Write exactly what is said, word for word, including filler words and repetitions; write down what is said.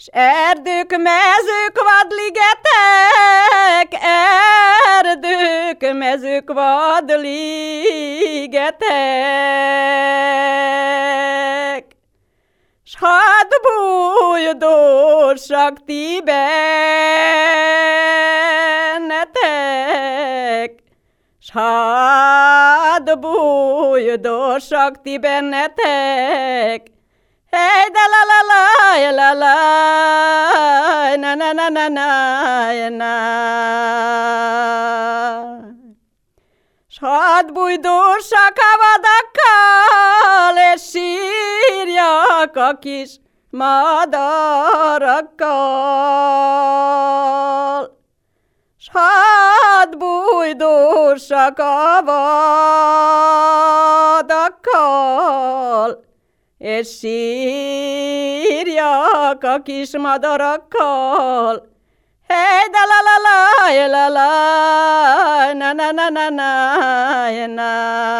S erdők, mezők, vadligetek, erdők, mezők, vadligetek, s hadd bújdossak ti bennetek, s hadd bújdossak ti bennetek. Hey, da la la la la la, na na na na na na. S hadd bújdossak a vadakkal, és sírjak a kis madarakkal. S hadd bújdossak a vadakkal, és sírjak a kis madarakkal. Hey, da la la la la la, na na na na na na.